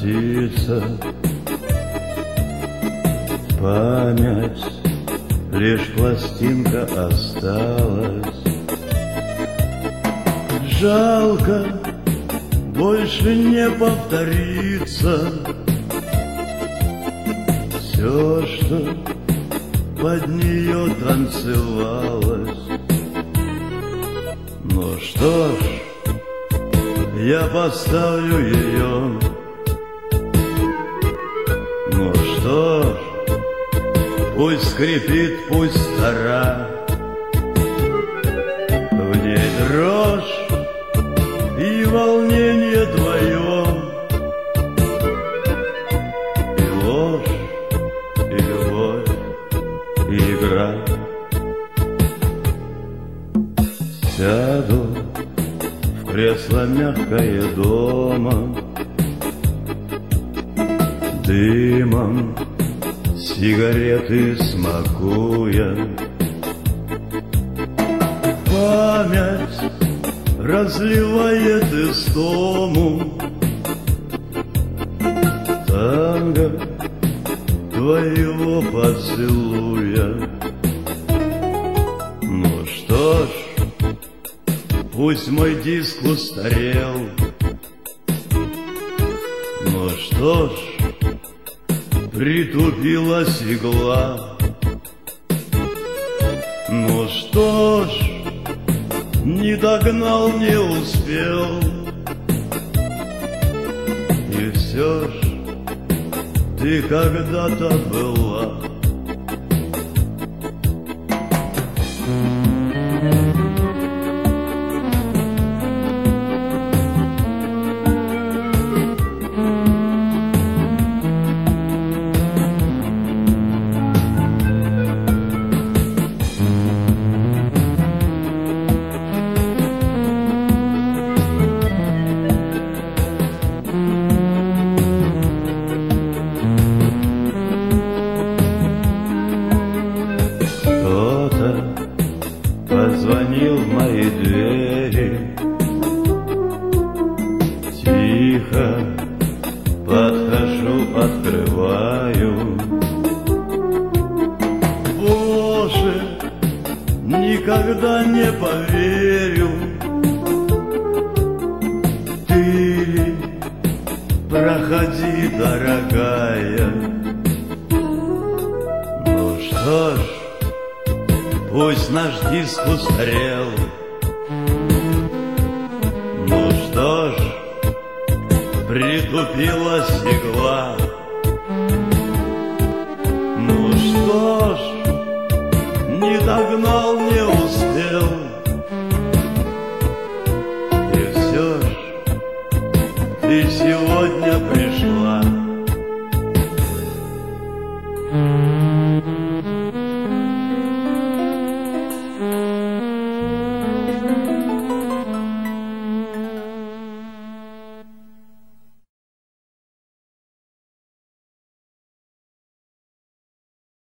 воротиться. Память, лишь пластинка осталась. Жалко, больше не повторится. Все, что под нее танцевалось. Ну что ж, я поставлю ее. Ну что ж, пусть скрипит, пусть стара. В ней дрожь и волнение твое, и ложь, и любовь, и игра. Сяду в кресло мягкое дома, дымом сигареты смакуя. Память разливает истому танго твоего поцелуя. Ну что ж, пусть мой диск устарел. Ну что ж, притупилась игла. Ну что ж, не догнал, не успел. И все ж ты когда-то была. Позвонил в мои двери, тихо подхожу, открываю. Боже, никогда не поверю, ты проходи, дорогая. Ну что ж, пусть наш диск устарел. Ну что ж, притупилась игла. Ну что ж, не догнал, не успел.